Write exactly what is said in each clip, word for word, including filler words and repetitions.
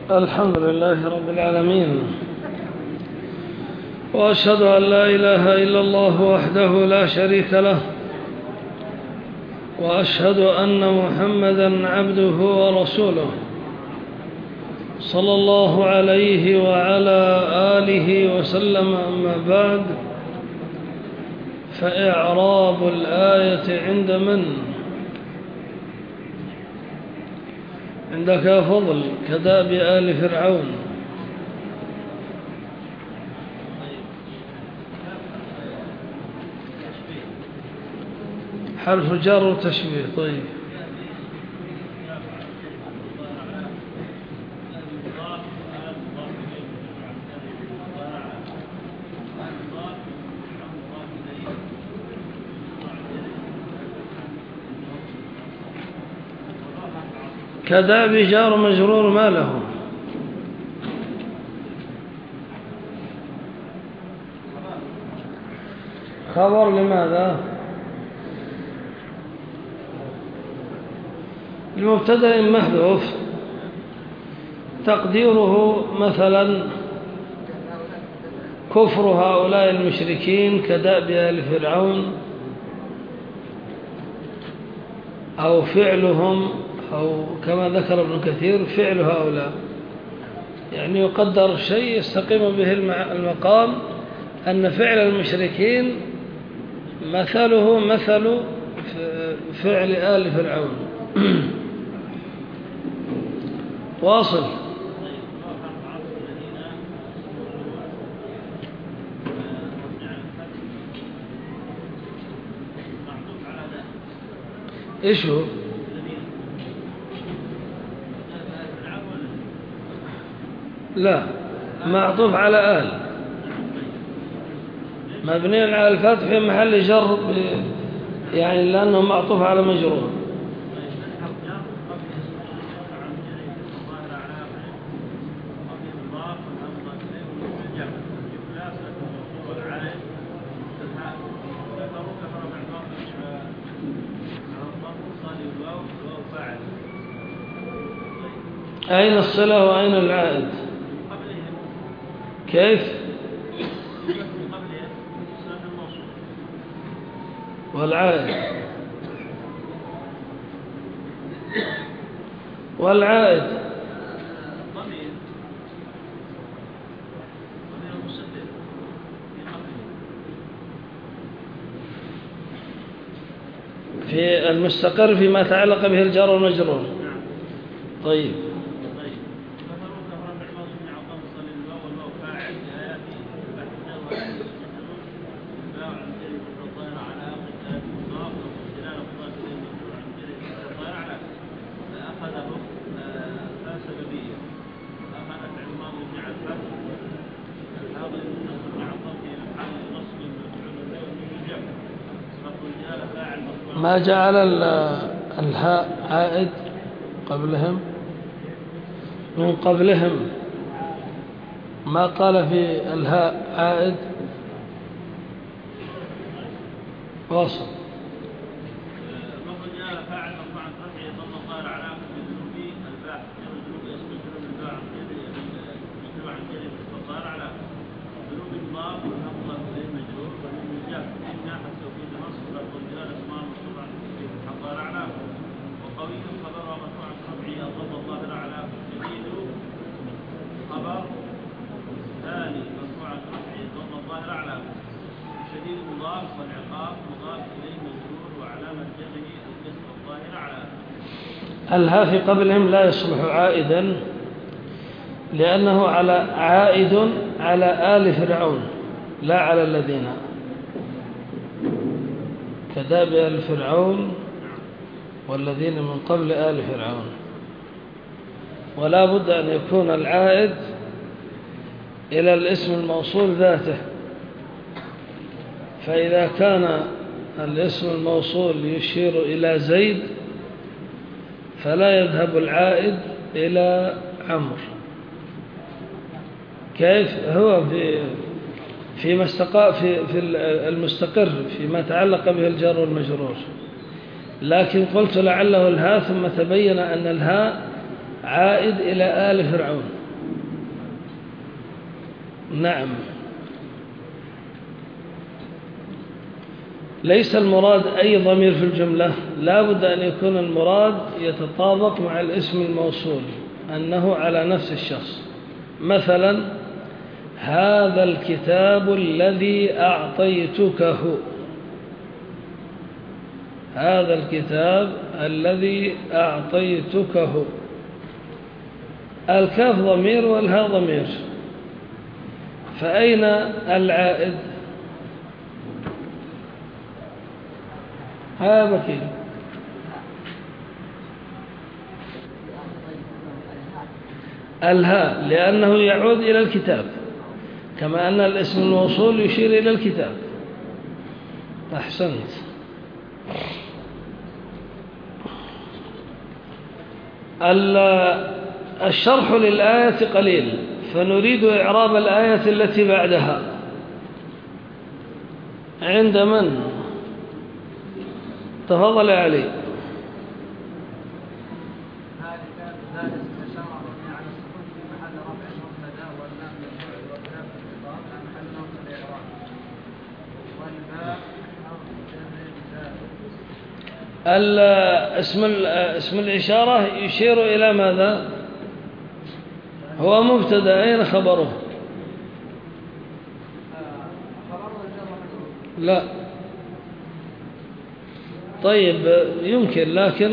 الحمد لله رب العالمين، وأشهد أن لا إله إلا الله وحده لا شريك له، وأشهد أن محمدًا عبده ورسوله صلى الله عليه وعلى آله وسلم. أما بعد، فإعراب الآية عند من؟ عندك يا فضل كداب آل فرعون. حرف جر وتشبيه. طيب، كداب جار مجرور ما له؟ خبر لماذا؟ المبتدأ محذوف تقديره مثلا كفر هؤلاء المشركين كداب آل فرعون، أو فعلهم، أو كما ذكر ابن كثير فعل هؤلاء، يعني يقدر شيء يستقيم به المقام أن فعل المشركين مثله مثل فعل آل فرعون. واصل. إيش هو؟ لا، معطوف على آل، مبني على الفتح في محل جر، يعني لأنه معطوف على مجرور. أين الصلة وأين العائد؟ كيف؟ والعائد والعائد في المستقر فيما تعلق به الجار والمجرور. طيب، ما جعل الهاء عائد قبلهم، من قبلهم ما قال في الهاء عائد. واصل. الها في قبلهم لا يصبح عائدا، لأنه على عائد على آل فرعون لا على الذين. كداب آل فرعون والذين من قبل آل فرعون، ولا بد أن يكون العائد إلى الاسم الموصول ذاته. فإذا كان الاسم الموصول يشير إلى زيد فلا يذهب العائد إلى عمرو. كيف؟ هو في فيما استقى في في المستقر فيما تعلق به الجار والمجرور، لكن قلت لعله الهاء، ثم تبين أن الهاء عائد إلى آل فرعون. نعم. ليس المراد أي ضمير في الجملة، لا بد أن يكون المراد يتطابق مع الاسم الموصول، أنه على نفس الشخص. مثلا هذا الكتاب الذي أعطيتكه، هذا الكتاب الذي أعطيتكه، الكاف ضمير والهاء ضمير، فأين العائد؟ ها بكير. الهاء لأنه يعود إلى الكتاب، كما أن الاسم الموصول يشير إلى الكتاب. أحسنت. الشرح للآية قليل، فنريد إعراب الآية التي بعدها. عند من؟ تفضل يا علي. اسم اسم الإشارة يشير إلى ماذا؟ هو مبتدأ، أين خبره؟ لا. طيب يمكن، لكن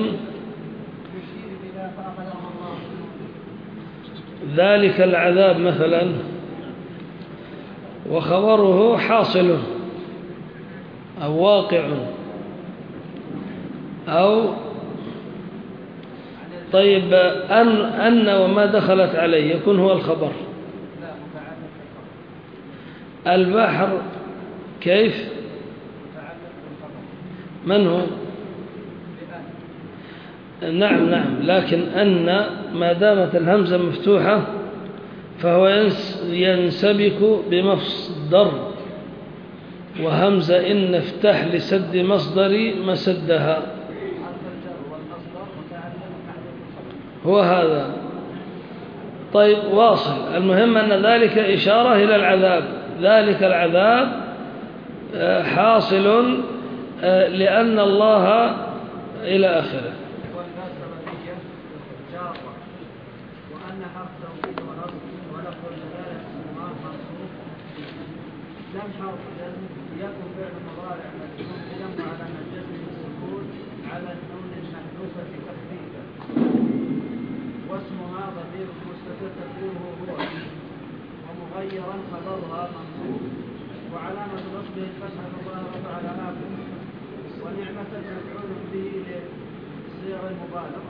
ذلك العذاب مثلا وخبره حاصل أو واقع، أو طيب أن أن وما دخلت عليه يكون هو الخبر. البحر كيف؟ من هو؟ نعم نعم، لكن أن ما دامت الهمزة مفتوحة فهو ينسبك بمصدر، وهمزة إن افتح لسد مصدري مسدها، هو هذا. طيب واصل. المهم أن ذلك إشارة إلى العذاب، ذلك العذاب حاصل لأن الله إلى آخره. وأن حرف توكيد ونصب ولفظ الجلالة اسمها منصوب لم حرف جزم يكن فعل مضارع مجزوم بلم وعلامة الجزم بالسكون على النون المحذوفة تخفيفا، واسمها ضمير مستتر تقديره هو، ومغيرا خبرها منصوب وعلامة نصبه الفتحة الظاهرة على آخره، ونعمة مفعول به لصيغ المبالغة.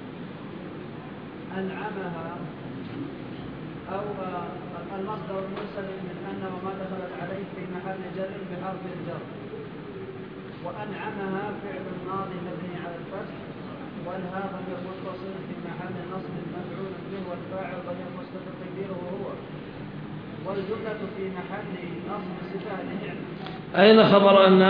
أنعمها أو المصدر المرسل من أن وما دخلت عليه في محل جر بحرف الجر. وأنعمها فعل ماضي مبني على الفتح، والهاء ضمير متصل في محل نصب مفعول به، والفاعل ضمير مستتر تقديره هو، والجملة في محل نصب صفة لنعمة. أين خبر أن؟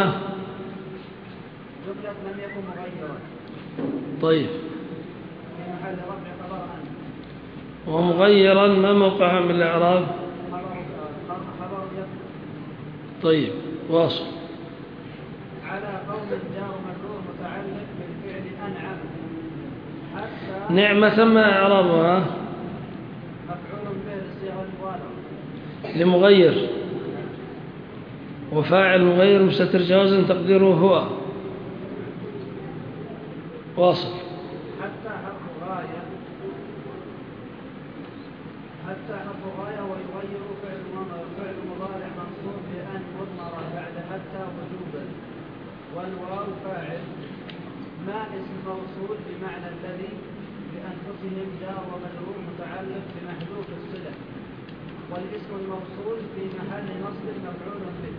جملة لم يكن مغيرا. طيب. في محل رفع خبر أن. ومغيرا ما موقعها من الإعراب؟ خبر يكن. طيب واصل. على قول جار مجرور متعلق بالفعل أنعم حتى نعمة ما إعرابها؟ مفعول به للصيغة المبالغة لمغير، وفاعل مغير مستتر جوازا تقديره هو. واصل. حتى حرف غاية حتى حرف غاية ويغير فعل فعل مضارع منصوب بأن مضمرة بعد حتى وجوبا، والواو فاعل، ما اسم موصول بمعنى الذي بأنفسهم جار ومجرور متعلق بمحذوف الصلة، والاسم الموصول في محل نصب مفعول به،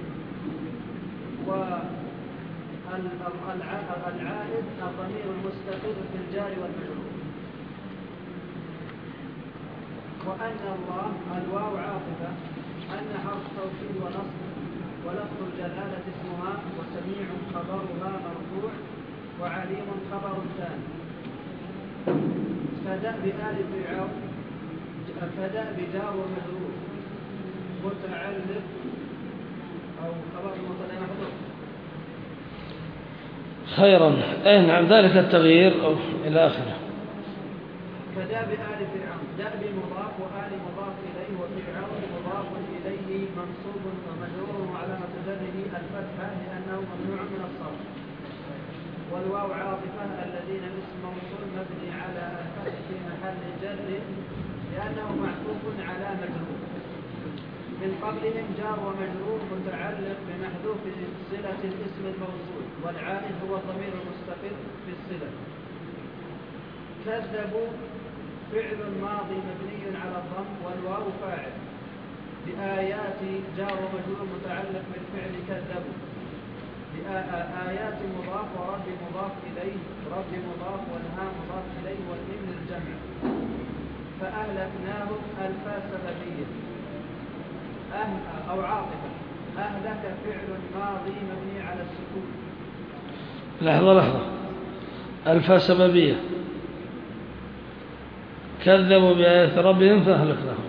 والعائد الضمير المستقر في الجار والمجرور. وأن الله الواو عاطفة، أن حرف توكيد ونصب، ولفظ الجلالة اسمها، وسميع خبرها مرفوع، وعليم خبر ثاني. فدأ بآل فرعون فدأ بجار ومجرور، متعلق أو خبر مبتدأ محذوف. خيرا. أي نعم ذلك التغيير أو إلى آخره. كداب آل فرعون، داب مضاف وآل مضاف إليه وفرعون مضاف إليه منصوب ومجرور وعلامة جره الفتحة لأنه ممنوع من الصرف. والواو عاطفة الذين اسم موصول مبني على الفتح في محل جر لأنه معطوف على مجرور. من قبلهم جار ومجرور متعلق بمحذوف صلة الاسم الموصول والعائد هو الضمير المستقر في الصلة. كذبوا فعل ماضي مبني على الضم والواو فاعل بآيات جار ومجرور متعلق بالفعل كذبوا. بآيات مضاف ورب مضاف إليه رب مضاف والها مضاف إليه والميم للجمع. فأهلكناهم ألفا سببية أهل أو عاطفة. أهلك فعل ماضي مبني على السكون. لحظة لحظة. ألفا سببية. كذبوا بآيات ربهم فأهلكناهم.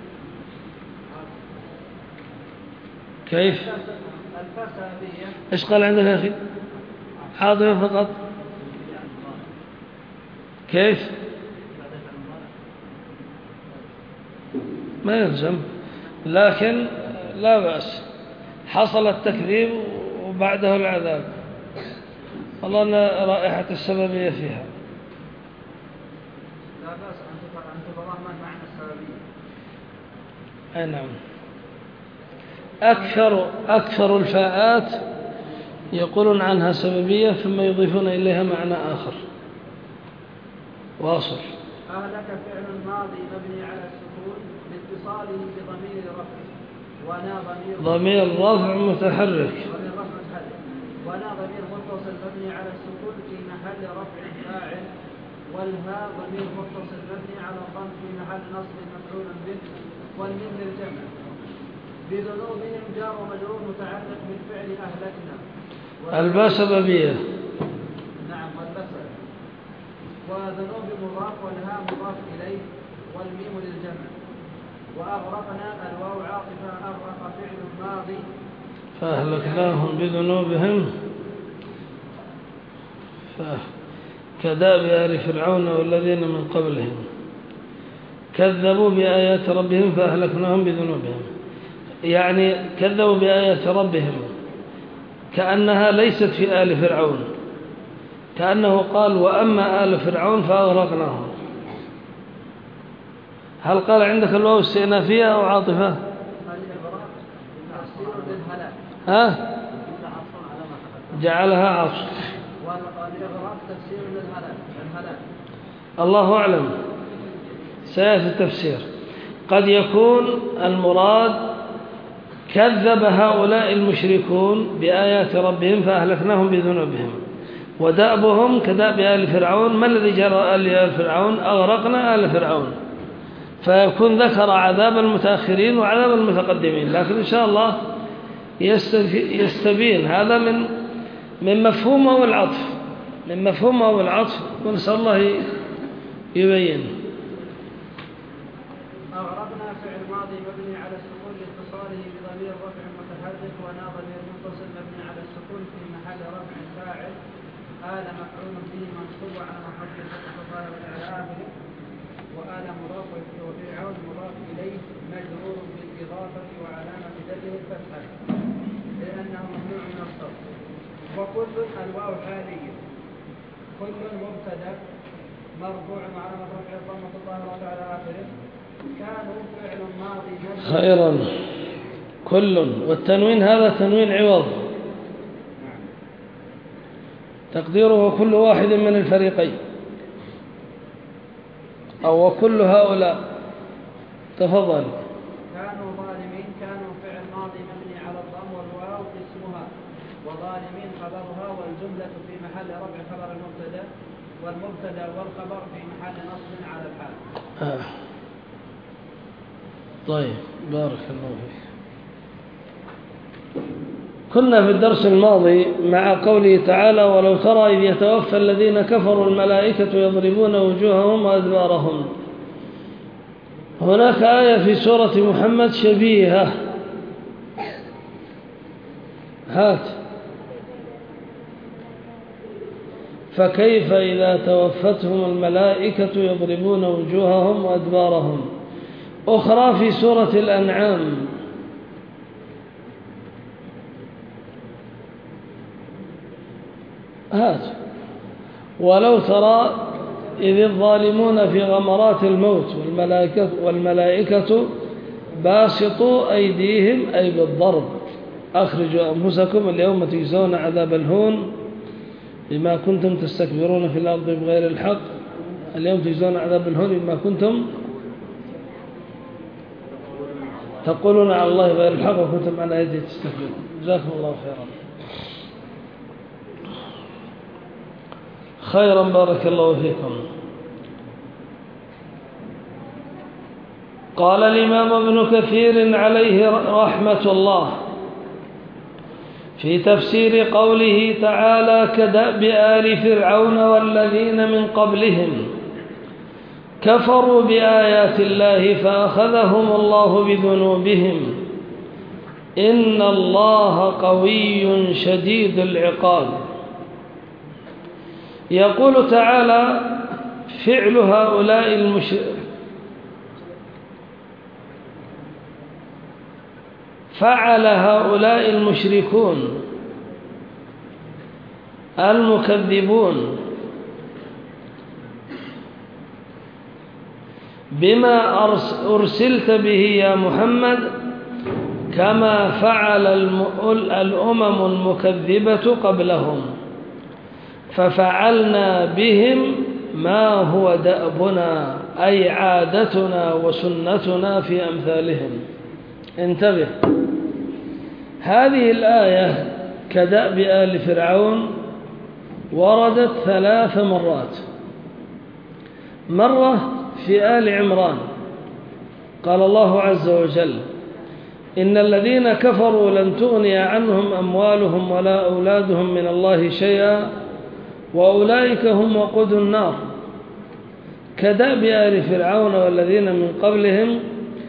كيف؟ ألفا سببية. إيش قال عندك يا أخي؟ عاطفة فقط. كيف؟ ما يلزم، لكن لا بأس. حصل التكذيب وبعده العذاب، والله أن رائحة السببية فيها. لا بأس أن تتضمن معنى السببية. أي نعم. أكثر أكثر الفاءات يقولون عنها سببية ثم يضيفون إليها معنى آخر. واصل. أهلك فعل ماضي مبني على السكون لاتصاله بضمير رفع ونا ضمير ضمير رفع متحرك ضمير رفع متحرك ونا ضمير متصل مبني على السكون في محل رفع فاعل والهاء ضمير متصل مبني على الضم في محل نصب مفعول به والميم للجمع. بذنوبهم جار ومجرور متعلق بالفعل أهلكنا. الباء سببية. نعم والباء سببية. وذنوب مضاف والهاء مضاف إليه والميم للجمع. وأغرقنا الواو عاطفة أغرق فعل ماضي فأهلكناهم بذنوبهم كداب آل فرعون والذين من قبلهم كذبوا بآيات ربهم فأهلكناهم بذنوبهم. يعني كذبوا بآيات ربهم كأنها ليست في آل فرعون، كأنه قال وأما آل فرعون فأغرقناهم. هل قال عندك الواو استئنافية أو عاطفة؟ الإغراق تفسير للهلاك. ها؟ جعلها عطف. والإغراق تفسير للهلاك الهلاك. الله أعلم، سيأتي التفسير. قد يكون المراد كذب هؤلاء المشركون بآيات ربهم فأهلكناهم بذنوبهم، ودأبهم كدأب آل فرعون. ما الذي جرى آل فرعون؟ أغرقنا آل فرعون. فيكون ذكر عذاب المتأخرين وعذاب المتقدمين، لكن إن شاء الله يستبين هذا من من مفهومه العطف من مفهومه العطف ونسأل الله يبين. أغرقنا فعل ماضي مبني على السكون لاتصاله بضمير رفع متحرك ونا ضمير منفصل مبني على السكون في محل رفع فاعل. آل مفعول به منصوب على محل فتح الظاهر على آخره. وآل مضاف وفرعون مضاف إليه مجرور بالإضافة وعلامة جره الفتحة لأنه ممنوع من الصرف. وكل الواو حالية. كل مبتدأ مرفوع وعلامة رفع الضمة الظاهرة على آخره. كانوا فعل ماضي. خيرا. كل، والتنوين هذا تنوين عوض تقديره كل واحد من الفريقين أو وكل هؤلاء. تفضل. كانوا ظالمين. كانوا فعل ماضي مبني على الضم والواو اسمها وظالمين خبرها والجملة في محل رفع خبر المبتدا والمبتدا والخبر في محل نصب على الحال. آه. طيب بارك الله فيك. كنا في الدرس الماضي مع قوله تعالى ولو ترى إذ يتوفى الذين كفروا الملائكة يضربون وجوههم وأدبارهم. هناك آية في سورة محمد شبيهة هات. فكيف إذا توفتهم الملائكة يضربون وجوههم وأدبارهم. أخرى في سورة الأنعام. هات. ولو ترى إذ الظالمون في غمرات الموت والملائكة, والملائكة باسطوا أيديهم أي بالضرب أخرجوا أنفسكم اليوم تجزون عذاب الهون بما كنتم تستكبرون في الأرض بغير الحق. اليوم تجزون عذاب الهون بما كنتم تقولون على الله غير الحق وكنتم عن آياته تستكبرون. جزاكم الله خيرا. خيرا بارك الله فيكم. قال الإمام ابن كثير عليه رحمة الله في تفسير قوله تعالى كدأب آل فرعون والذين من قبلهم كفروا بآيات الله فأخذهم الله بذنوبهم إن الله قوي شديد العقاب. يقول تعالى فعل هؤلاء المشركين فعل هؤلاء المشركون المكذبون بما أرسلت به يا محمد كما فعل الأمم المكذبة قبلهم ففعلنا بهم ما هو دأبنا أي عادتنا وسنتنا في أمثالهم. انتبه، هذه الآية كدأب آل فرعون وردت ثلاث مرات. مرة في آل عمران قال الله عز وجل إن الذين كفروا لن تغني عنهم أموالهم ولا أولادهم من الله شيئا وأولئك هم وقود النار. كدأب آل فرعون والذين من قبلهم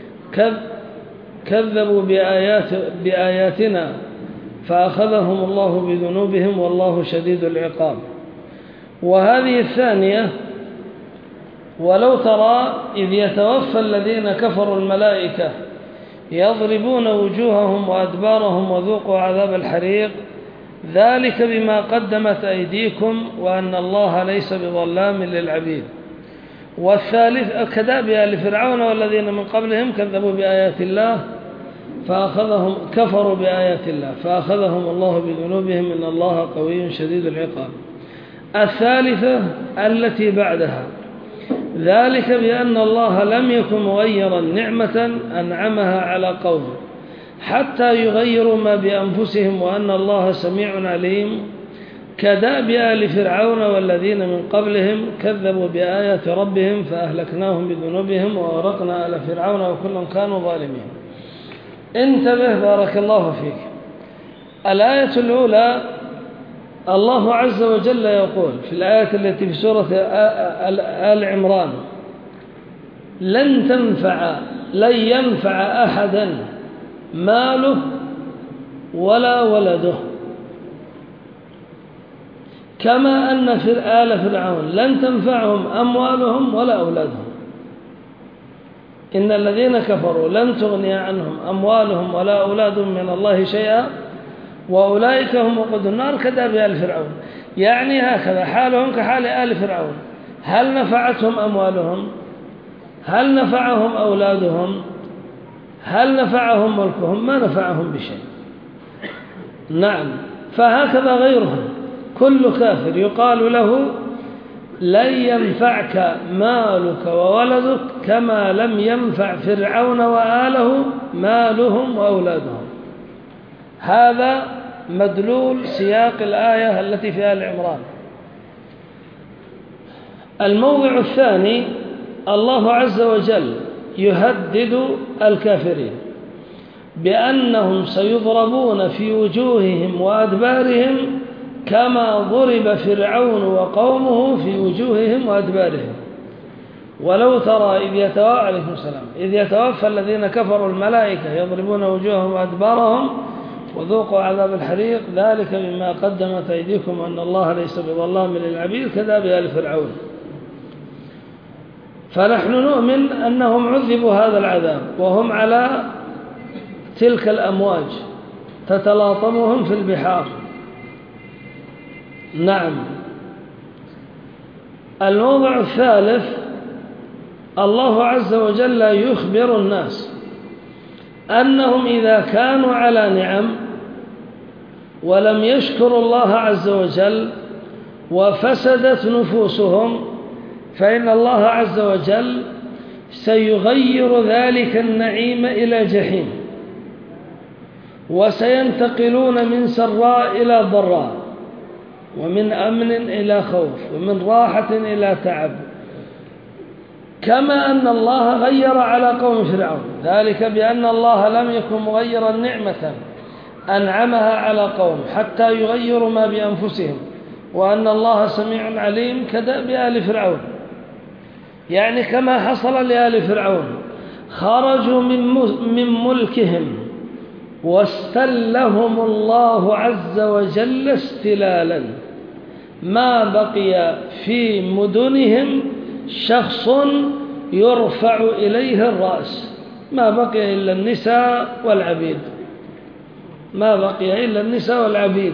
كذبوا بآيات بآياتنا فأخذهم الله بذنوبهم والله شديد العقاب. وهذه الثانية ولو ترى إذ يتوفى الذين كفروا الملائكة يضربون وجوههم وأدبارهم وذوقوا عذاب الحريق ذلك بما قدمت أيديكم وأن الله ليس بظلام للعبيد. والثالث كدأب آل فرعون والذين من قبلهم كذبوا بآيات الله فأخذهم كفروا بآيات الله فأخذهم الله بذنوبهم إن الله قوي شديد العقاب. الثالثة التي بعدها ذلك بأن الله لم يكن مغيرا نعمة أنعمها على قوم حتى يغيروا ما بأنفسهم وأن الله سميع عليم. كدأب آل فرعون والذين من قبلهم كذبوا بآيات ربهم فأهلكناهم بذنوبهم وأغرقنا آل فرعون وكلهم كانوا ظالمين. انتبه بارك الله فيك. الآية الأولى الله عز وجل يقول في الآية التي في سورة آل عمران لن تنفع لن ينفع أحدا ماله ولا ولده كما أن في آل فرعون لن تنفعهم أموالهم ولا أولادهم. إن الذين كفروا لن تغني عنهم أموالهم ولا أولادهم من الله شيئا وأولئك هم وقود النار كدأب آل فرعون. يعني هكذا حالهم كحال آل فرعون. هل نفعتهم أموالهم؟ هل نفعهم أولادهم؟ هل نفعهم ملكهم؟ ما نفعهم بشيء. نعم، فهكذا غيرهم كل كافر يقال له لن ينفعك مالك وولدك كما لم ينفع فرعون وآله مالهم وأولادهم. هذا مدلول سياق الآية التي في آل عمران. الموضع الثاني الله عز وجل يهدد الكافرين بأنهم سيضربون في وجوههم وأدبارهم كما ضرب فرعون وقومه في وجوههم وأدبارهم. ولو ترى إذ يتوفى عليكم السلام إذ يتوفى الذين كفروا الملائكة يضربون وجوههم وأدبارهم وذوقوا عذاب الحريق ذلك بما قدمت أيديكم أن الله ليس بظلام للعبيد كذا بآل فرعون. فنحن نؤمن أنهم عذبوا هذا العذاب وهم على تلك الأمواج تتلاطمهم في البحار. نعم. الموضع الثالث الله عز وجل يخبر الناس أنهم إذا كانوا على نعم ولم يشكروا الله عز وجل وفسدت نفوسهم فإن الله عز وجل سيغير ذلك النعيم إلى جحيم، وسينتقلون من سراء إلى ضراء، ومن أمن إلى خوف، ومن راحة إلى تعب، كما أن الله غير على قوم فرعون، ذلك بأن الله لم يكن مغيرا نعمة أنعمها على قوم حتى يغيروا ما بأنفسهم، وأن الله سميع عليم كدأب آل فرعون. يعني كما حصل لآل فرعون، خرجوا من ملكهم واستلهم الله عز وجل استلالا، ما بقي في مدنهم شخص يرفع إليه الرأس، ما بقي إلا النساء والعبيد، ما بقي إلا النساء والعبيد،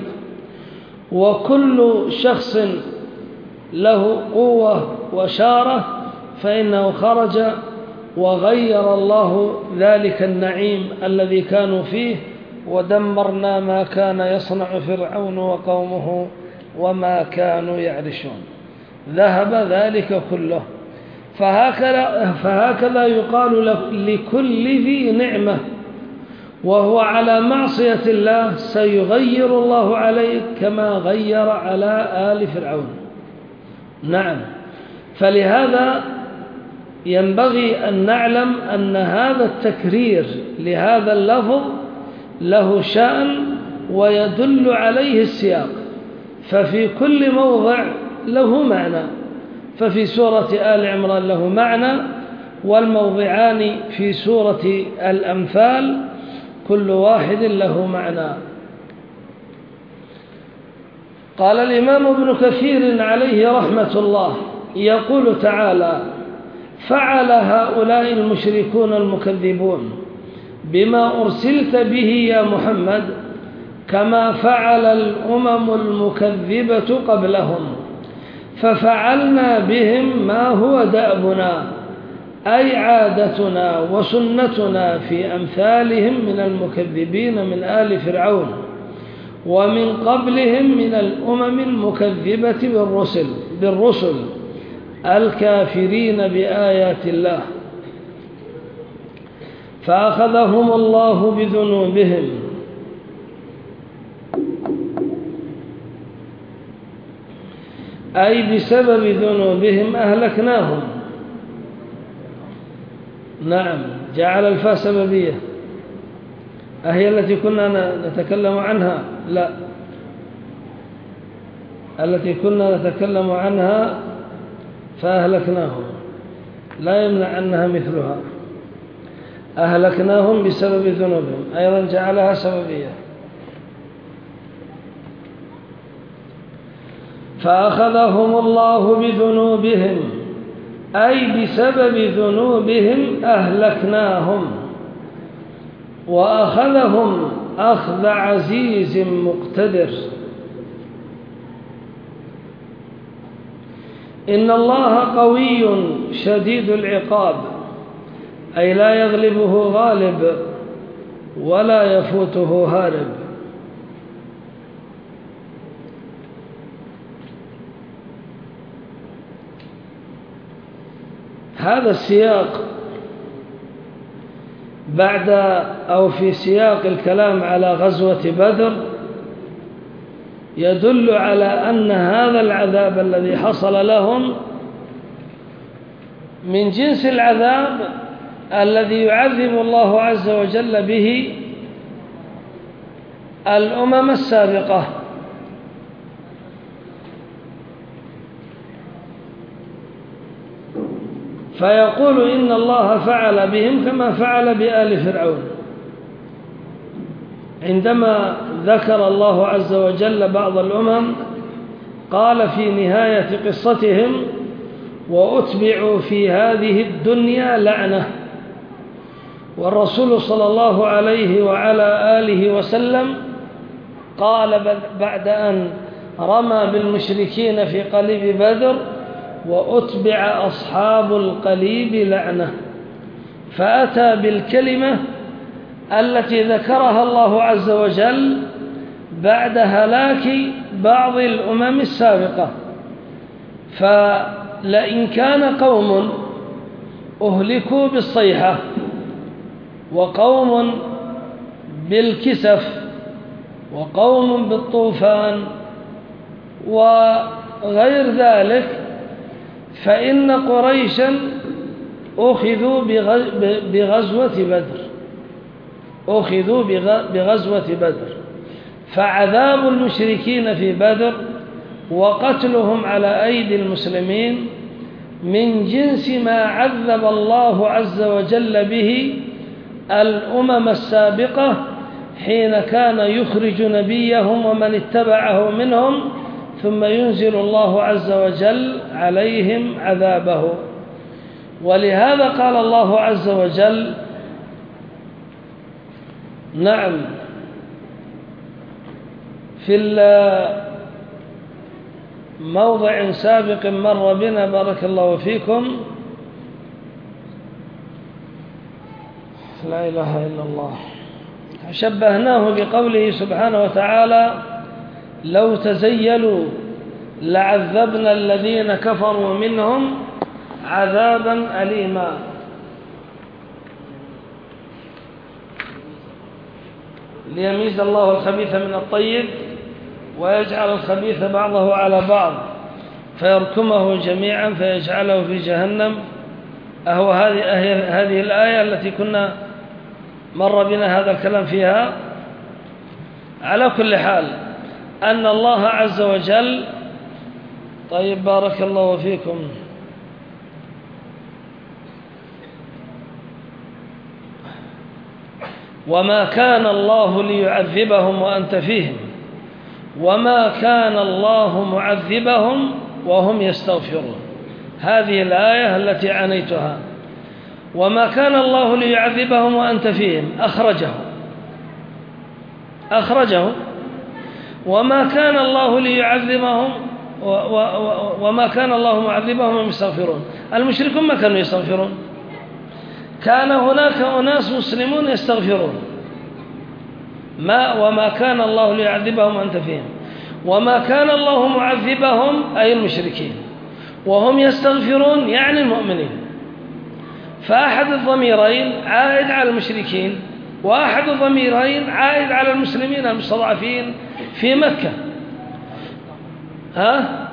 وكل شخص له قوة وشارة فإنه خرج وغير الله ذلك النعيم الذي كانوا فيه، ودمرنا ما كان يصنع فرعون وقومه وما كانوا يعرشون، ذهب ذلك كله. فهكذا, فهكذا يقال لكل ذي نعمة وهو على معصية الله سيغير الله عليه كما غير على آل فرعون. نعم. فلهذا ينبغي أن نعلم أن هذا التكرير لهذا اللفظ له شأن ويدل عليه السياق، ففي كل موضع له معنى، ففي سورة آل عمران له معنى، والموضعان في سورة الأنفال كل واحد له معنى. قال الإمام ابن كثير عليه رحمة الله يقول تعالى: فعل هؤلاء المشركون المكذبون بما أرسلت به يا محمد كما فعل الأمم المكذبة قبلهم، ففعلنا بهم ما هو دأبنا، أي عادتنا وسنتنا في أمثالهم من المكذبين من آل فرعون ومن قبلهم من الأمم المكذبة بالرسل, بالرسل الكافرين بآيات الله، فأخذهم الله بذنوبهم أي بسبب ذنوبهم أهلكناهم. نعم. جعل الفاء سببية، أهي التي كنا نتكلم عنها؟ لا، التي كنا نتكلم عنها فأهلكناهم لا يمنع أنها مثلها، أهلكناهم بسبب ذنوبهم، أيضا جعلها سببية. فأخذهم الله بذنوبهم أي بسبب ذنوبهم أهلكناهم، وأخذهم أخذ عزيز مقتدر. إن الله قوي شديد العقاب، أي لا يغلبه غالب ولا يفوته هارب. هذا السياق بعد أو في سياق الكلام على غزوة بدر يدل على أن هذا العذاب الذي حصل لهم من جنس العذاب الذي يعذب الله عز وجل به الأمم السابقة. فيقول إن الله فعل بهم كما فعل بآل فرعون، عندما ذكر الله عز وجل بعض الأمم قال في نهاية قصتهم: وأتبعوا في هذه الدنيا لعنة. والرسول صلى الله عليه وعلى آله وسلم قال بعد أن رمى بالمشركين في قليب بدر: وأتبع أصحاب القليب لعنة. فأتى بالكلمة التي ذكرها الله عز وجل بعد هلاك بعض الأمم السابقة. فلئن كان قوم أهلكوا بالصيحة وقوم بالكسف وقوم بالطوفان وغير ذلك، فإن قريشا أخذوا بغزوة بدر أخذوا بغزوة بدر فعذاب المشركين في بدر وقتلهم على أيدي المسلمين من جنس ما عذب الله عز وجل به الأمم السابقة حين كان يخرج نبيهم ومن اتبعه منهم، ثم ينزل الله عز وجل عليهم عذابه. ولهذا قال الله عز وجل: نعم، في موضع سابق مر بنا بارك الله فيكم: لا إله إلا الله، شبهناه بقوله سبحانه وتعالى: لو تزيلوا لعذبنا الذين كفروا منهم عذابا أليما. ليميز الله الخبيث من الطيب ويجعل الخبيث بعضه على بعض فيركمه جميعا فيجعله في جهنم. أهو هذه هذه الآية التي كنا مر بنا هذا الكلام فيها. على كل حال أن الله عز وجل، طيب بارك الله فيكم، وما كان الله ليعذبهم وأنت فيهم وما كان الله معذبهم وهم يستغفرون. هذه الآية التي عنيتها: وما كان الله ليعذبهم وأنت فيهم، أخرجه أخرجه وما كان الله ليعذبهم وما كان الله معذبهم وهم يستغفرون. المشركون ما كانوا يستغفرون، كان هناك أناس مسلمون يستغفرون. ما وما كان الله ليعذبهم وأنت فيهم وما كان الله معذبهم أي المشركين وهم يستغفرون يعني المؤمنين. فأحد الضميرين عائد على المشركين وأحد الضميرين عائد على المسلمين المستضعفين في مكة. ها؟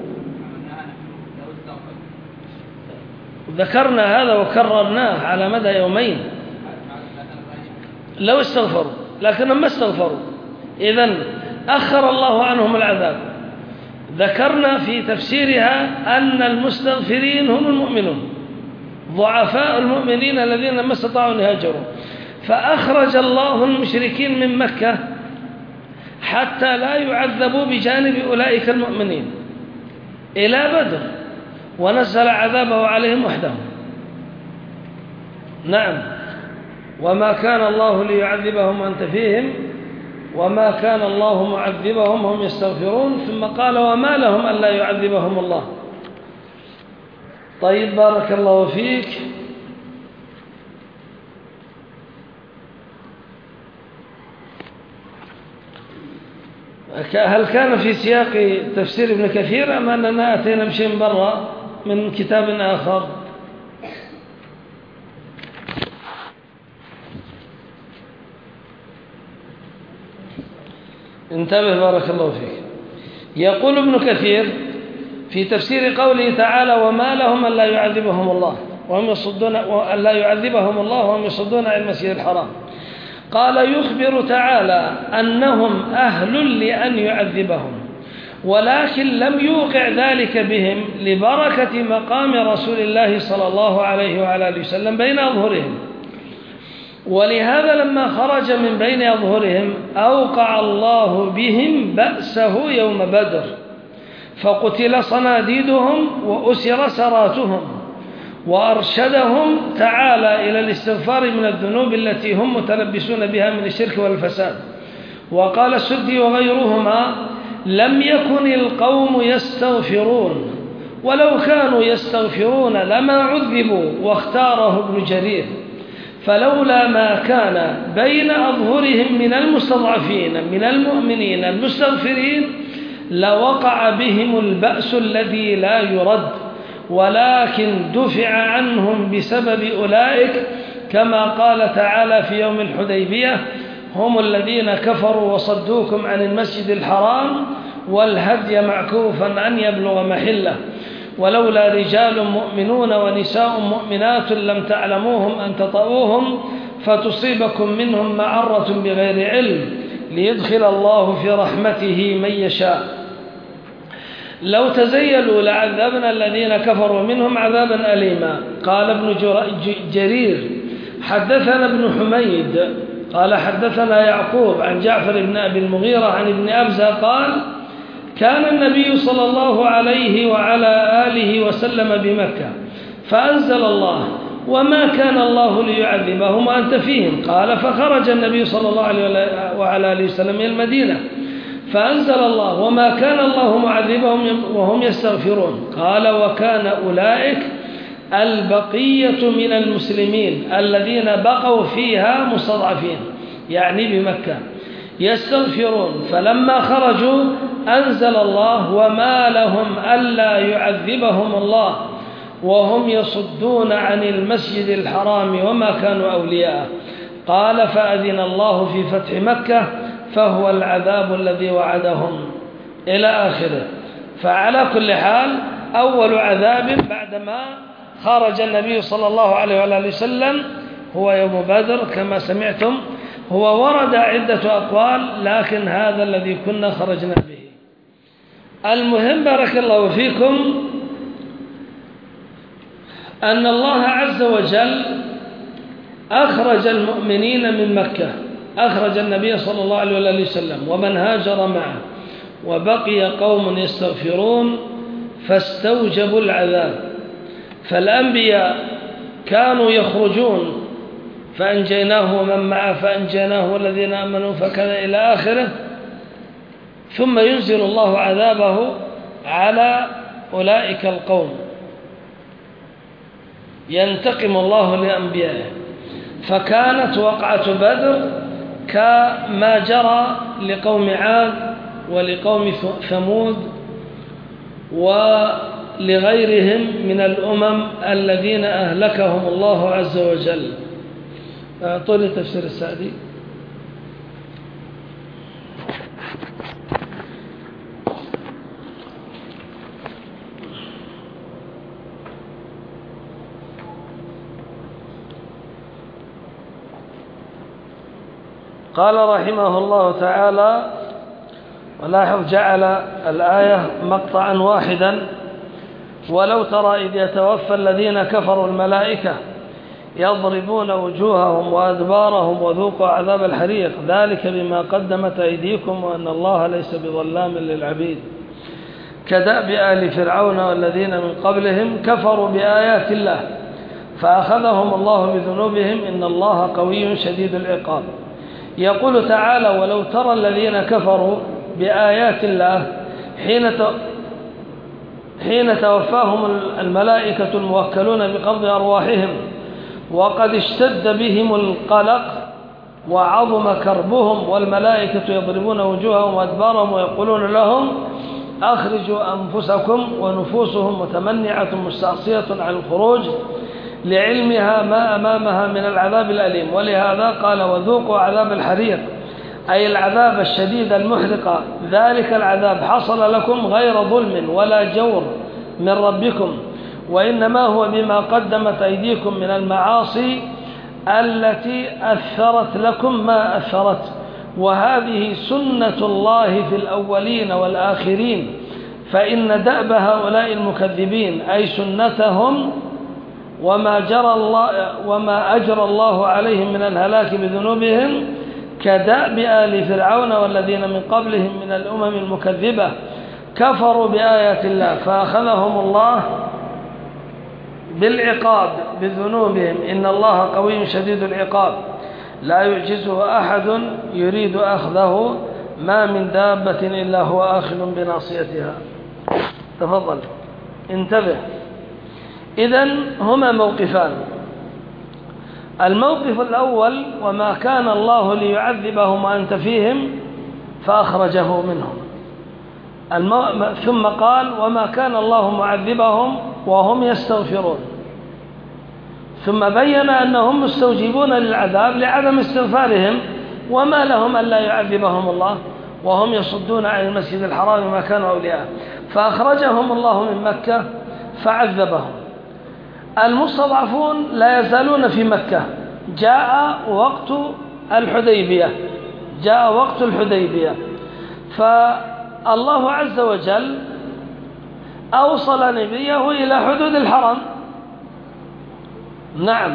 ذكرنا هذا وكررناه على مدى يومين. لو استغفروا لكنهم ما استغفروا، إذن أخر الله عنهم العذاب. ذكرنا في تفسيرها أن المستغفرين هم المؤمنون، ضعفاء المؤمنين الذين ما استطاعوا أن يهاجروا، فأخرج الله المشركين من مكة حتى لا يعذبوا بجانب أولئك المؤمنين إلى بدر، ونزل عذابه عليهم وحدهم. نعم، وما كان الله ليعذبهم وأنت فيهم وما كان الله معذبهم هم يستغفرون، ثم قال: وما لهم ألا يعذبهم الله. طيب بارك الله فيك. هل كان في سياق تفسير ابن كثير أم أننا أتينا بشيء من برا من كتاب آخر؟ انتبه بارك الله فيك. يقول ابن كثير في تفسير قوله تعالى: وما لهم ألا يعذبهم الله وهم يصدون ألا يعذبهم الله وهم يصدون عن المسجد الحرام، قال: يخبر تعالى أنهم أهل لأن يعذبهم، ولكن لم يوقع ذلك بهم لبركة مقام رسول الله صلى الله عليه وعلى آله وسلم بين أظهرهم، ولهذا لما خرج من بين أظهرهم أوقع الله بهم بأسه يوم بدر، فقتل صناديدهم وأسر سراتهم، وأرشدهم تعالى إلى الاستغفار من الذنوب التي هم متلبسون بها من الشرك والفساد. وقال السدي وغيرهما: لم يكن القوم يستغفرون، ولو كانوا يستغفرون لما عذبوا. واختاره ابن جرير: فلولا ما كان بين أظهرهم من المستضعفين من المؤمنين المستغفرين لوقع بهم البأس الذي لا يرد، ولكن دفع عنهم بسبب أولئك، كما قال تعالى في يوم الحديبية: هم الذين كفروا وصدوكم عن المسجد الحرام والهدي معكوفا أن يبلغ محله، ولولا رجال مؤمنون ونساء مؤمنات لم تعلموهم أن تطؤوهم فتصيبكم منهم معرة بغير علم ليدخل الله في رحمته من يشاء. لو تزيلوا لعذبنا الذين كفروا منهم عذابا أليما. قال ابن جرير: حدثنا ابن حميد قال حدثنا يعقوب عن جعفر بن أبي المغيرة عن ابن أبزة قال: كان النبي صلى الله عليه وعلى آله وسلم بمكة، فأنزل الله: وما كان الله ليعذبهم وأنت فيهم. قال: فخرج النبي صلى الله عليه وعلى آله وسلم إلى المدينة، فأنزل الله: وما كان الله معذبهم وهم يستغفرون. قال: وكان أولئك البقية من المسلمين الذين بقوا فيها مستضعفين، يعني بمكة، يستغفرون، فلما خرجوا أنزل الله: وما لهم ألا يعذبهم الله وهم يصدون عن المسجد الحرام وما كانوا أولياءه. قال: فأذن الله في فتح مكة فهو العذاب الذي وعدهم، إلى آخره. فعلى كل حال أول عذاب بعدما خرج النبي صلى الله عليه وآله وسلم هو يوم بدر كما سمعتم. هو ورد عدة أقوال، لكن هذا الذي كنا خرجنا به. المهم بارك الله فيكم أن الله عز وجل أخرج المؤمنين من مكة، أخرج النبي صلى الله عليه وآله وسلم ومن هاجر معه، وبقي قوم يستغفرون فاستوجبوا العذاب. فالأنبياء كانوا يخرجون فأنجيناه ومن معه فأنجيناه والذين آمنوا فكذا إلى آخره، ثم ينزل الله عذابه على أولئك القوم، ينتقم الله لأنبيائه. فكانت وقعة بدر كما جرى لقوم عاد ولقوم ثمود ولغيرهم من الأمم الذين أهلكهم الله عز وجل. أعطوني تفسير السعدي. قال رحمه الله تعالى: ولاحظ جعل الآية مقطعا واحدا: ولو ترى إذ يتوفى الذين كفروا الملائكة يضربون وجوههم وأدبارهم وذوقوا عذاب الحريق ذلك بما قدمت أيديكم وأن الله ليس بظلام للعبيد. كدأب آل فرعون والذين من قبلهم كفروا بآيات الله فأخذهم الله بذنوبهم إن الله قوي شديد العقاب. يقول تعالى: ولو ترى الذين كفروا بآيات الله حين حين توفاهم الملائكة الموكلون بقبض أرواحهم وقد اشتد بهم القلق وعظم كربهم، والملائكة يضربون وجوههم وأدبارهم ويقولون لهم: أخرجوا أنفسكم، ونفوسهم متمنعة مستعصية عن الخروج لعلمها ما أمامها من العذاب الأليم. ولهذا قال: وذوقوا عذاب الحريق، أي العذاب الشديد المحرق. ذلك العذاب حصل لكم غير ظلم ولا جور من ربكم، وإنما هو بما قدمت أيديكم من المعاصي التي أثرت لكم ما أثرت، وهذه سنة الله في الأولين والآخرين. فإن دأب هؤلاء المكذبين أي سنتهم وما جرى الله وما أجرى الله عليهم من الهلاك بذنوبهم كدأب آل فرعون والذين من قبلهم من الأمم المكذبة كفروا بآيات الله فأخذهم الله بالعقاب بذنوبهم إن الله قوي شديد العقاب لا يعجزه أحد يريد أخذه ما من دابة إلا هو آخذ بناصيتها. تفضل انتبه. إذن هما موقفان. الموقف الأول وما كان الله ليعذبهم وأنت فيهم فأخرجه منهم. المو... ثم قال وما كان الله معذبهم وهم يستغفرون، ثم بين أنهم مستوجبون للعذاب لعدم استغفارهم، وما لهم ألا يعذبهم الله وهم يصدون عن المسجد الحرام وما كانوا أولياءه، فأخرجهم الله من مكة فعذبهم. المستضعفون لا يزالون في مكة. جاء وقت الحديبية جاء وقت الحديبية فالله عز وجل أوصل نبيه إلى حدود الحرم. نعم،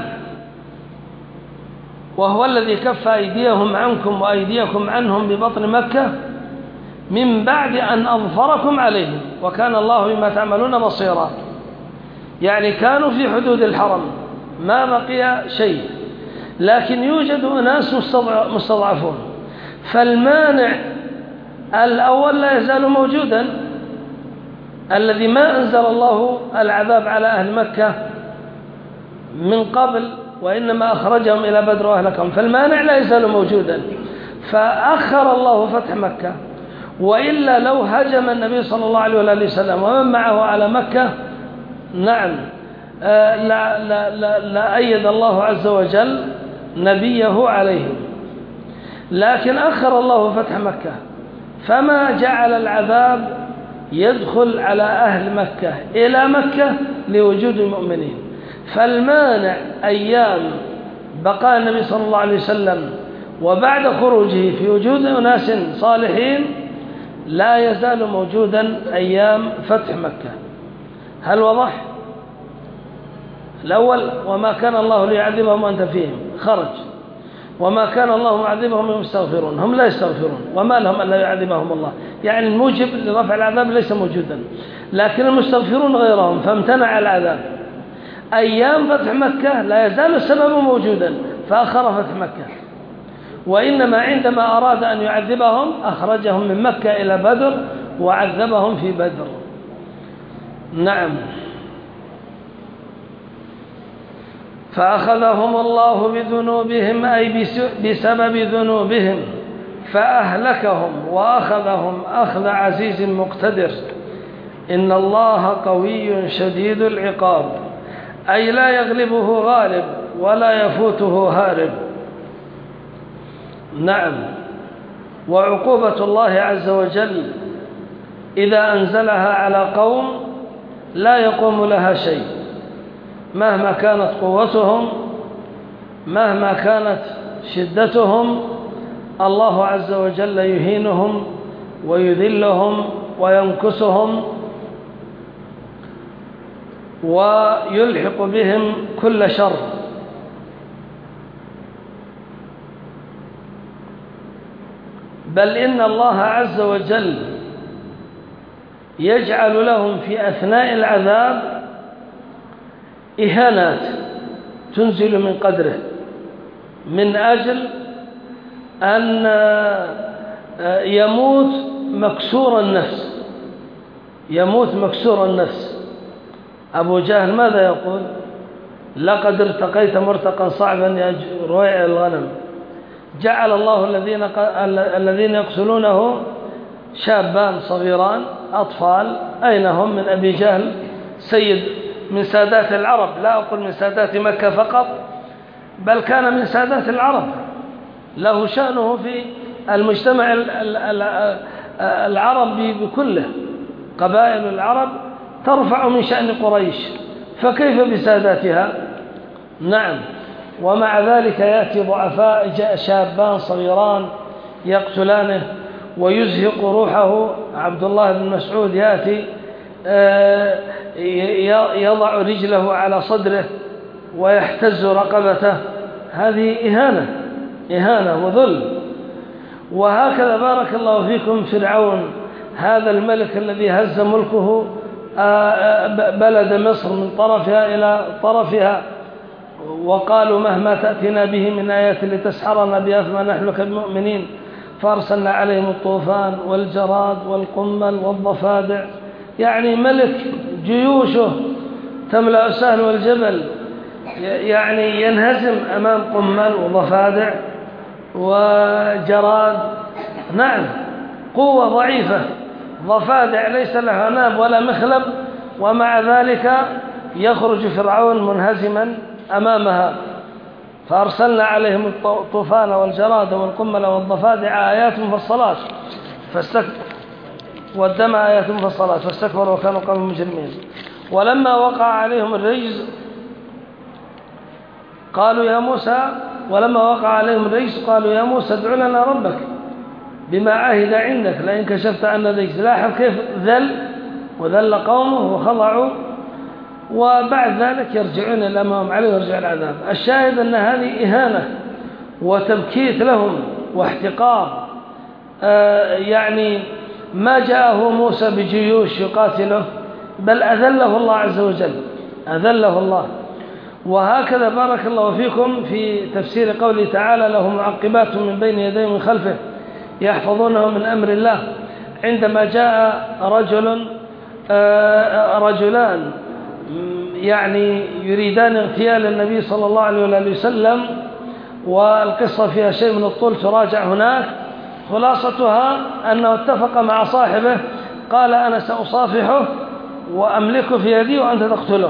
وهو الذي كف أيديهم عنكم وأيديكم عنهم ببطن مكة من بعد أن أظفركم عليهم وكان الله بما تعملون بصيرا. يعني كانوا في حدود الحرم ما بقي شيء، لكن يوجد أناس مستضعفون، فالمانع الأول لا يزال موجودا، الذي ما أنزل الله العذاب على أهل مكة من قبل وإنما أخرجهم إلى بدر وأهلكهم، فالمانع لا يزال موجودا، فأخر الله فتح مكة. وإلا لو هجم النبي صلى الله عليه وآله وسلم ومن معه على مكة، نعم، لا, لا, لا, لا أيد الله عز وجل نبيه عليهم، لكن أخر الله فتح مكة، فما جعل العذاب يدخل على أهل مكة إلى مكة لوجود المؤمنين. فالمانع أيام بقاء النبي صلى الله عليه وسلم وبعد خروجه في وجود أناس صالحين لا يزال موجودا أيام فتح مكة. هل وضح؟ الأول وما كان الله ليعذبهم وأنت فيهم خرج، وما كان الله معذبهم وهم يستغفرون، هم لا يستغفرون، وما لهم ألا يعذبهم الله، يعني الموجب لرفع العذاب ليس موجودا، لكن المستغفرون غيرهم فامتنع العذاب. أيام فتح مكة لا يزال السبب موجودا فأخر فتح مكة، وإنما عندما أراد أن يعذبهم أخرجهم من مكة إلى بدر وعذبهم في بدر. نعم، فأخذهم الله بذنوبهم أي بسبب ذنوبهم فأهلكهم وأخذهم أخذ عزيز مقتدر. إن الله قوي شديد العقاب، أي لا يغلبه غالب ولا يفوته هارب. نعم، وعقوبة الله عز وجل إذا أنزلها على قوم لا يقوم لها شيء، مهما كانت قوتهم، مهما كانت شدتهم، الله عز وجل يهينهم ويذلهم وينكسهم ويلحق بهم كل شر. بل إن الله عز وجل يجعل لهم في أثناء العذاب إهانات تنزل من قدره من أجل أن يموت مكسور النفس يموت مكسور النفس. أبو جهل ماذا يقول؟ لقد ارتقيت مرتقا صعبا يا رويع الغنم. جعل الله الذين الذين يقتلونه شابان صغيران أطفال. أين هم؟ من أبي جهل سيد من سادات العرب، لا أقول من سادات مكة فقط، بل كان من سادات العرب، له شأنه في المجتمع العربي بكله. قبائل العرب ترفع من شأن قريش، فكيف بساداتها؟ نعم، ومع ذلك يأتي ضعفاء شابان صغيران يقتلانه ويزهق روحه. عبد الله بن مسعود يأتي يضع رجله على صدره ويحتز رقبته، هذه إهانة إهانة وذل. وهكذا بارك الله فيكم فرعون، هذا الملك الذي هز ملكه بلد مصر من طرفها إلى طرفها، وقالوا مهما تأتينا به من آيات لتسحرنا بها فما نحن لك بمؤمنين، فأرسلنا عليهم الطوفان والجراد والقمل والضفادع. يعني ملك جيوشه تملأ السهل والجبل، يعني ينهزم أمام قمل وضفادع وجراد. نعم، قوة ضعيفة، ضفادع ليس لها ناب ولا مخلب، ومع ذلك يخرج فرعون منهزما أمامها. فأرسلنا عليهم الطوفان والجراد والقمل والضفادع آيات مفصلات فاستكبروا والدم آيات مفصلات فاستكبروا وكانوا قوم مجرمين. ولما وقع عليهم الرجز قالوا يا موسى ولما وقع عليهم الرجز قالوا يا موسى ادع لنا ربك بما عهد عندك لئن كشفت عنا الرجز. لاحظ كيف ذل وذل قومه وخضعوا، وبعد ذلك يرجعون إلى ما هم عليه ويرجع العذاب. الشاهد أن هذه إهانة وتبكيت لهم واحتقار. آه يعني ما جاءه موسى بجيوش يقاتله، بل أذله الله عز وجل، أذله الله. وهكذا بارك الله فيكم في تفسير قوله تعالى له معقبات من بين يديه ومن خلفه يحفظونه من أمر الله. عندما جاء رجل آه رجلان يعني يريدان اغتيال النبي صلى الله عليه وسلم، والقصة فيها شيء من الطول تراجع هناك، خلاصتها أنه اتفق مع صاحبه قال أنا سأصافحه وأملكه في يدي وأنت تقتله.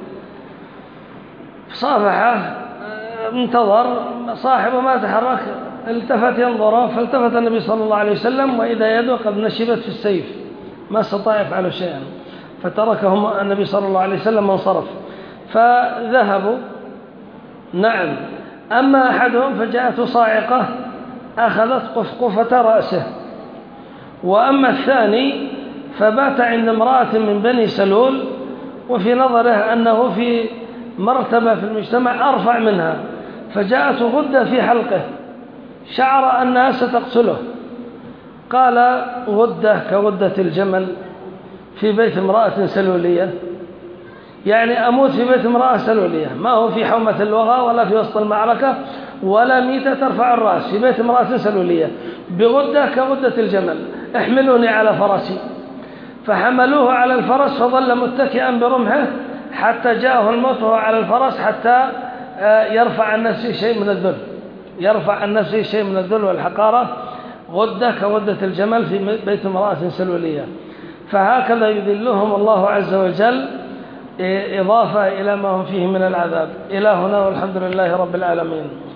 صافحه، انتظر صاحبه ما تحرك، التفت ينظره، فالتفت النبي صلى الله عليه وسلم وإذا يده قد نشبت في السيف، ما استطاع يفعل شيئا، فتركهم النبي صلى الله عليه وسلم وانصرف فذهبوا. نعم، أما أحدهم فجاءته صاعقة أخذت قفقفة رأسه، وأما الثاني فبات عند امرأة من بني سلول، وفي نظره أنه في مرتبة في المجتمع أرفع منها، فجاءته غدة في حلقه، شعر أنها ستقتله، قال غدة كغدة الجمل في بيت امرأة سلولية، يعني أموت في بيت امرأة سلولية، ما هو في حومة اللغة ولا في وسط المعركة ولا ميتة ترفع الرأس، في بيت امرأة سلولية بغدة كغدة الجمل، احملوني على فرسي. فحملوه على الفرس فظل متكئا برمحه حتى جاءه الموت وهو على الفرس، حتى يرفع عن نفسه شيء من الذل، يرفع عن نفسه شيء من الذل والحقارة، غدة كغدة الجمل في بيت امرأة سلولية. فهكذا يذلهم الله عز وجل إضافة إلى ما هم فيه من العذاب. إلى هنا والحمد لله رب العالمين.